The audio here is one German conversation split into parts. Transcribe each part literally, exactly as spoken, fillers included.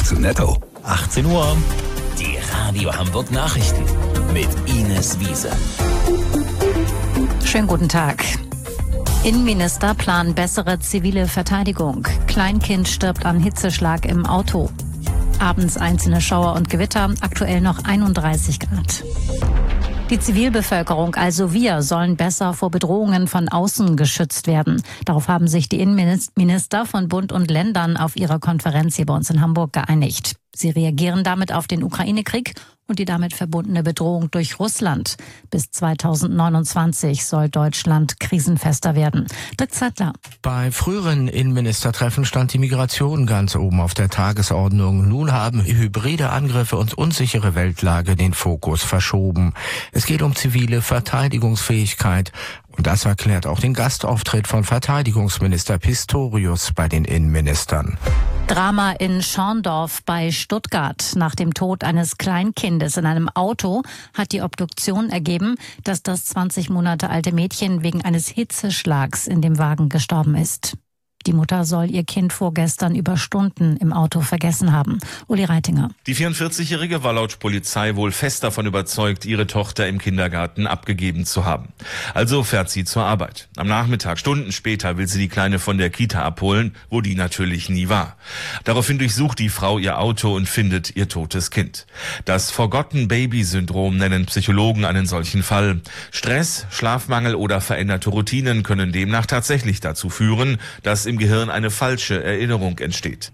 zu netto. achtzehn Uhr. Die Radio Hamburg Nachrichten mit Ines Wiese. Schönen guten Tag. Innenminister planen bessere zivile Verteidigung. Kleinkind stirbt an Hitzeschlag im Auto. Abends einzelne Schauer und Gewitter, aktuell noch einunddreißig Grad. Die Zivilbevölkerung, also wir, sollen besser vor Bedrohungen von außen geschützt werden. Darauf haben sich die Innenminister von Bund und Ländern auf ihrer Konferenz hier bei uns in Hamburg geeinigt. Sie reagieren damit auf den Ukraine-Krieg und die damit verbundene Bedrohung durch Russland. Bis zweitausendneunundzwanzig soll Deutschland krisenfester werden. Dirk Zettler. Bei früheren Innenministertreffen stand die Migration ganz oben auf der Tagesordnung. Nun haben hybride Angriffe und unsichere Weltlage den Fokus verschoben. Es geht um zivile Verteidigungsfähigkeit. Und das erklärt auch den Gastauftritt von Verteidigungsminister Pistorius bei den Innenministern. Drama in Schorndorf bei Stuttgart. Nach dem Tod eines Kleinkindes in einem Auto hat die Obduktion ergeben, dass das zwanzig Monate alte Mädchen wegen eines Hitzeschlags in dem Wagen gestorben ist. Die Mutter soll ihr Kind vorgestern über Stunden im Auto vergessen haben. Uli Reitinger. Die vierundvierzigjährige war laut Polizei wohl fest davon überzeugt, ihre Tochter im Kindergarten abgegeben zu haben. Also fährt sie zur Arbeit. Am Nachmittag, Stunden später, will sie die Kleine von der Kita abholen, wo die natürlich nie war. Daraufhin durchsucht die Frau ihr Auto und findet ihr totes Kind. Das Forgotten-Baby-Syndrom nennen Psychologen einen solchen Fall. Stress, Schlafmangel oder veränderte Routinen können demnach tatsächlich dazu führen, dass im Gehirn eine falsche Erinnerung entsteht.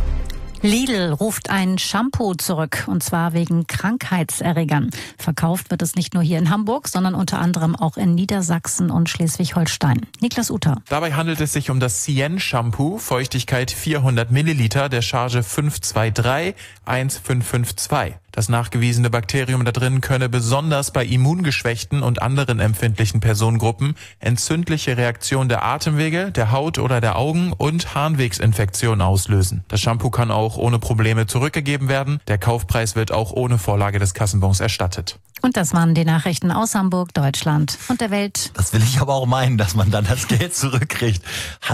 Lidl ruft ein Shampoo zurück, und zwar wegen Krankheitserregern. Verkauft wird es nicht nur hier in Hamburg, sondern unter anderem auch in Niedersachsen und Schleswig-Holstein. Niklas Uter. Dabei handelt es sich um das Cyan-Shampoo, Feuchtigkeit vierhundert Milliliter, der Charge fünf zwei drei eins fünf fünf zwei. Das nachgewiesene Bakterium da drin könne besonders bei immungeschwächten und anderen empfindlichen Personengruppen entzündliche Reaktionen der Atemwege, der Haut oder der Augen und Harnwegsinfektionen auslösen. Das Shampoo kann auch ohne Probleme zurückgegeben werden. Der Kaufpreis wird auch ohne Vorlage des Kassenbons erstattet. Und das waren die Nachrichten aus Hamburg, Deutschland und der Welt. Das will ich aber auch meinen, dass man dann das Geld zurückkriegt.